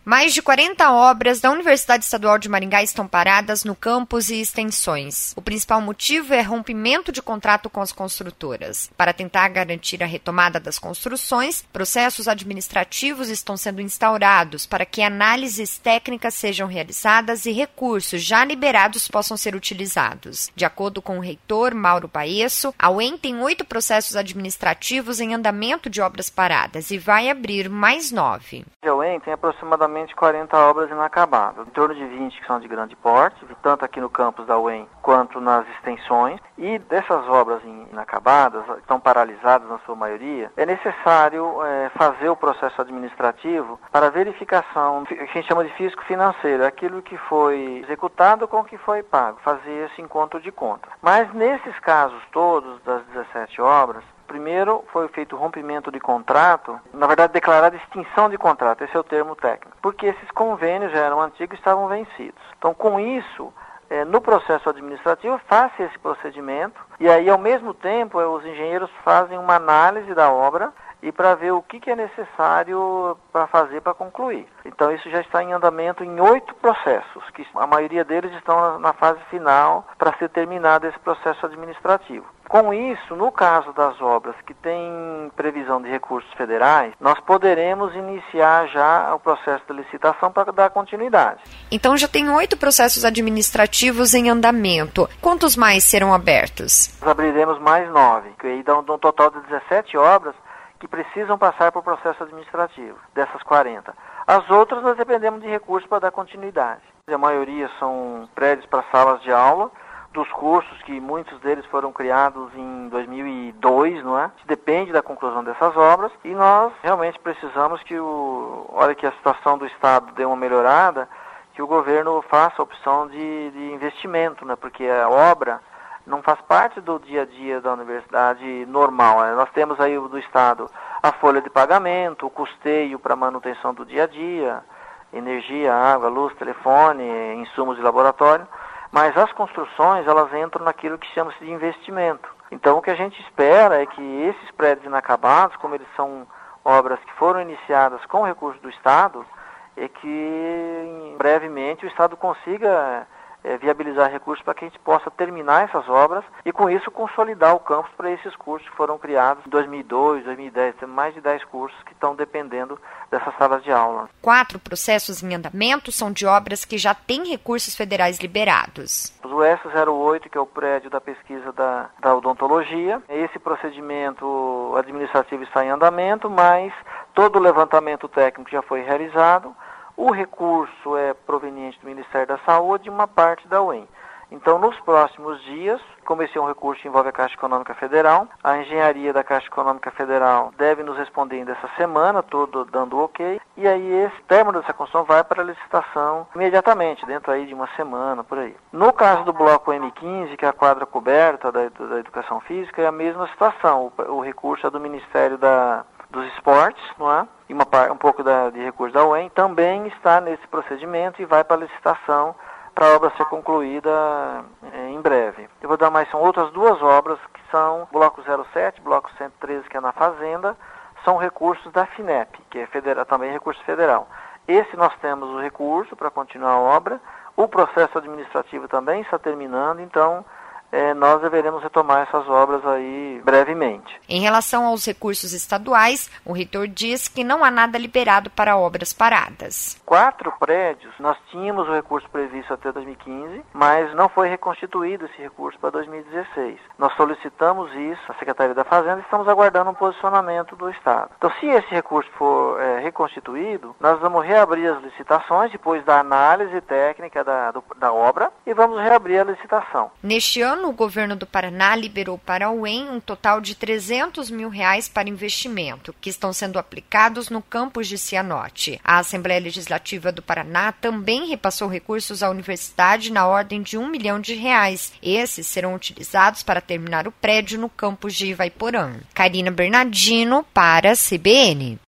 Mais de 40 obras da Universidade Estadual de Maringá estão paradas no campus e extensões. O principal motivo é rompimento de contrato com as construtoras. Para tentar garantir a retomada das construções, processos administrativos estão sendo instaurados para que análises técnicas sejam realizadas e recursos já liberados possam ser utilizados. De acordo com o reitor Mauro Baesso, a UEM tem 8 processos administrativos em andamento de obras paradas e vai abrir mais 9. A UEM tem aproximadamente 40 obras inacabadas, em torno de 20 que são de grande porte, tanto aqui no campus da UEM quanto nas extensões. E dessas obras inacabadas, que estão paralisadas na sua maioria, é necessário fazer o processo administrativo para verificação, que a gente chama de fisco-financeiro, aquilo que foi executado com o que foi pago, fazer esse encontro de contas. Mas nesses casos todos, das 17 obras, primeiro foi feito o rompimento de contrato, na verdade declarada extinção de contrato, esse é o termo técnico, porque esses convênios já eram antigos e estavam vencidos. Então, com isso, no processo administrativo, faz-se esse procedimento e aí, ao mesmo tempo, os engenheiros fazem uma análise da obra e para ver o que é necessário para fazer para concluir. Então, isso já está em andamento em 8 processos, que a maioria deles estão na fase final para ser terminado esse processo administrativo. Com isso, no caso das obras que têm previsão de recursos federais, nós poderemos iniciar já o processo de licitação para dar continuidade. Então já tem 8 processos administrativos em andamento. Quantos mais serão abertos? Nós abriremos mais 9, que aí dá um total de 17 obras que precisam passar por processo administrativo, dessas 40. As outras nós dependemos de recursos para dar continuidade. A maioria são prédios para salas de aula, dos cursos que muitos deles foram criados em 2002, não é? Depende da conclusão dessas obras e nós realmente precisamos que olha que a situação do Estado dê uma melhorada, que o governo faça a opção de investimento, né? Porque a obra não faz parte do dia a dia da universidade normal, né? Nós temos aí do Estado a folha de pagamento, o custeio para manutenção do dia a dia, energia, água, luz, telefone, insumos de laboratório. Mas as construções, elas entram naquilo que chama-se de investimento. Então, o que a gente espera é que esses prédios inacabados, como eles são obras que foram iniciadas com recursos do Estado, é que brevemente o Estado consiga viabilizar recursos para que a gente possa terminar essas obras e, com isso, consolidar o campus para esses cursos que foram criados em 2002, 2010. Tem mais de 10 cursos que estão dependendo dessas salas de aula. 4 processos em andamento são de obras que já têm recursos federais liberados. O S08, que é o prédio da pesquisa da odontologia. Esse procedimento administrativo está em andamento, mas todo o levantamento técnico já foi realizado. O recurso é proveniente do Ministério da Saúde e uma parte da UEM. Então, nos próximos dias, como esse é um recurso que envolve a Caixa Econômica Federal, a engenharia da Caixa Econômica Federal deve nos responder ainda essa semana, todo dando ok, e aí esse término dessa construção vai para a licitação imediatamente, dentro aí de uma semana, por aí. No caso do bloco M15, que é a quadra coberta da Educação Física, é a mesma situação. O recurso é do Ministério dos Esportes, não é? E um pouco de recurso da UEM, também está nesse procedimento e vai para a licitação para a obra ser concluída em breve. Eu vou dar são outras 2 obras que são Bloco 07, Bloco 113, que é na Fazenda, são recursos da FINEP, que é também recurso federal. Esse nós temos o recurso para continuar a obra, o processo administrativo também está terminando, então nós deveremos retomar essas obras aí brevemente. Em relação aos recursos estaduais, o reitor diz que não há nada liberado para obras paradas. 4 prédios, nós tínhamos o recurso previsto até 2015, mas não foi reconstituído esse recurso para 2016. Nós solicitamos isso à Secretaria da Fazenda e estamos aguardando um posicionamento do Estado. Então, se esse recurso for reconstituído, nós vamos reabrir as licitações depois da análise técnica da obra e vamos reabrir a licitação. Neste ano, o governo do Paraná liberou para a UEM um total de R$300 mil para investimento, que estão sendo aplicados no campus de Cianorte. A Assembleia Legislativa do Paraná também repassou recursos à universidade na ordem de R$1 milhão. Esses serão utilizados para terminar o prédio no campus de Ivaiporã. Karina Bernardino para a CBN.